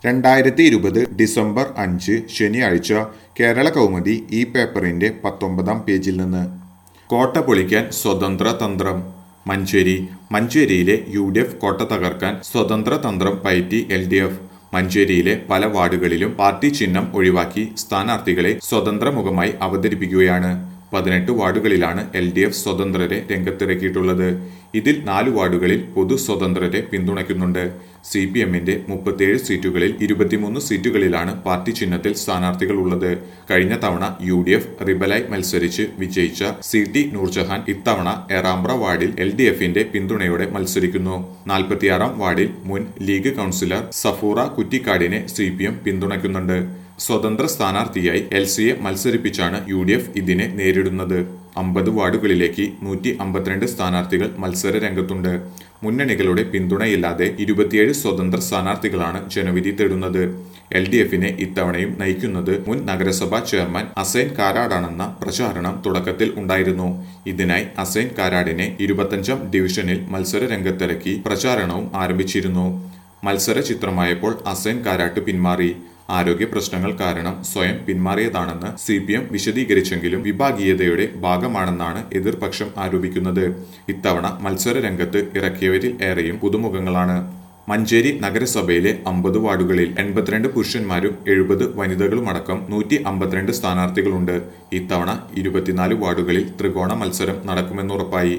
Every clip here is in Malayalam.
2020 ഡിസംബർ 5 ശനിയാഴ്ച കേരള കൗമുദി ഈ പേപ്പറിന്റെ 19-ാം പേജിൽ നിന്ന് കോട്ട പൊളിക്കാൻ സ്വതന്ത്ര തന്ത്രം. മഞ്ചേരിയിലെ UDF കോട്ട തകർക്കാൻ സ്വതന്ത്ര തന്ത്രം പയറ്റി LDF. മഞ്ചേരിയിലെ പല വാർഡുകളിലും പാർട്ടി ചിഹ്നം ഒഴിവാക്കി സ്ഥാനാർത്ഥികളെ സ്വതന്ത്ര മുഖമായി അവതരിപ്പിക്കുകയാണ്. 18 വാർഡുകളിലാണ് LDF സ്വതന്ത്രരെ രംഗത്തിറക്കിയിട്ടുള്ളത്. ഇതിൽ 4 വാർഡുകളിൽ പൊതു സ്വതന്ത്രരെ പിന്തുണയ്ക്കുന്നുണ്ട്. CPMന്റെ 37 സീറ്റുകളിൽ 23 സീറ്റുകളിലാണ് പാർട്ടി ചിഹ്നത്തിൽ സ്ഥാനാർത്ഥികൾ ഉള്ളത്. കഴിഞ്ഞ തവണ UDF റിബലായി മത്സരിച്ച് വിജയിച്ച CT നൂർജഹാൻ ഇത്തവണ ഏറാമ്പ്ര വാർഡിൽ LDFന്റെ പിന്തുണയോടെ മത്സരിക്കുന്നു. 46-ാം വാർഡിൽ മുൻ ലീഗ് കൗൺസിലർ സഫൂറ കുറ്റിക്കാടിനെ CPM പിന്തുണയ്ക്കുന്നുണ്ട്. സ്വതന്ത്ര സ്ഥാനാർത്ഥിയായി LCയെ മത്സരിപ്പിച്ചാണ് UDF ഇതിനെ നേരിടുന്നത്. 50 വാർഡുകളിലേക്ക് 152 സ്ഥാനാർത്ഥികൾ മത്സര രംഗത്തുണ്ട്. മുന്നണികളുടെ പിന്തുണയില്ലാതെ 27 സ്വതന്ത്ര സ്ഥാനാർത്ഥികളാണ് ജനവിധി തേടുന്നത്. LDFനെ ഇത്തവണയും നയിക്കുന്നത് മുൻ നഗരസഭാ ചെയർമാൻ അസൈൻ കാരാടാണെന്ന പ്രചാരണം തുടക്കത്തിൽ ഉണ്ടായിരുന്നു. ഇതിനായി അസൈൻ കാരാടിനെ 25-ാം ഡിവിഷനിൽ മത്സര രംഗത്തിറക്കി പ്രചാരണവും ആരംഭിച്ചിരുന്നു. മത്സര ചിത്രമായപ്പോൾ അസൈൻ കാരാട്ട് പിന്മാറി. ആരോഗ്യ പ്രശ്നങ്ങൾ കാരണം സ്വയം പിന്മാറിയതാണെന്ന് CPM വിശദീകരിച്ചെങ്കിലും വിഭാഗീയതയുടെ ഭാഗമാണെന്നാണ് എതിർപക്ഷം ആരോപിക്കുന്നത്. ഇത്തവണ മത്സര രംഗത്ത് ഇറക്കിയവരിൽ ഏറെയും പുതുമുഖങ്ങളാണ്. മഞ്ചേരി നഗരസഭയിലെ 50 വാർഡുകളിൽ 82 പുരുഷന്മാരും 70 വനിതകളുമടക്കം 152 സ്ഥാനാർത്ഥികളുണ്ട്. ഇത്തവണ 24 വാർഡുകളിൽ ത്രികോണ മത്സരം നടക്കുമെന്നുറപ്പായി.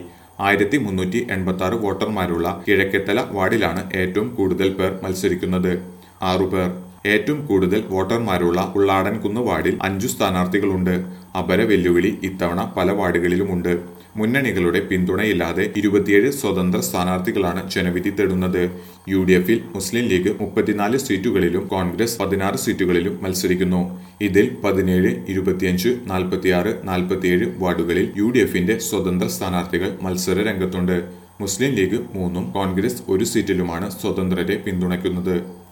1386 വോട്ടർമാരുള്ള കിഴക്കേത്തല വാർഡിലാണ് ഏറ്റവും കൂടുതൽ പേർ മത്സരിക്കുന്നത്, 6 പേർ. ഏറ്റവും കൂടുതൽ വോട്ടർമാരുള്ള ഉള്ളാടൻകുന്ന് വാർഡിൽ 5 സ്ഥാനാർത്ഥികളുണ്ട്. അപര വെല്ലുവിളി ഇത്തവണ പല വാർഡുകളിലുമുണ്ട്. മുന്നണികളുടെ പിന്തുണയില്ലാതെ 27 സ്വതന്ത്ര സ്ഥാനാർത്ഥികളാണ് ജനവിധി തേടുന്നത്. UDFൽ മുസ്ലിം ലീഗ് 34 സീറ്റുകളിലും കോൺഗ്രസ് 16 സീറ്റുകളിലും മത്സരിക്കുന്നു. ഇതിൽ 17, 25, 46, 47 വാർഡുകളിൽ UDFന്റെ സ്വതന്ത്ര സ്ഥാനാർത്ഥികൾ മത്സര രംഗത്തുണ്ട്. മുസ്ലിം ലീഗ് 3-ഉം കോൺഗ്രസ് 1 സീറ്റിലുമാണ് സ്വതന്ത്രരെ പിന്തുണയ്ക്കുന്നത്.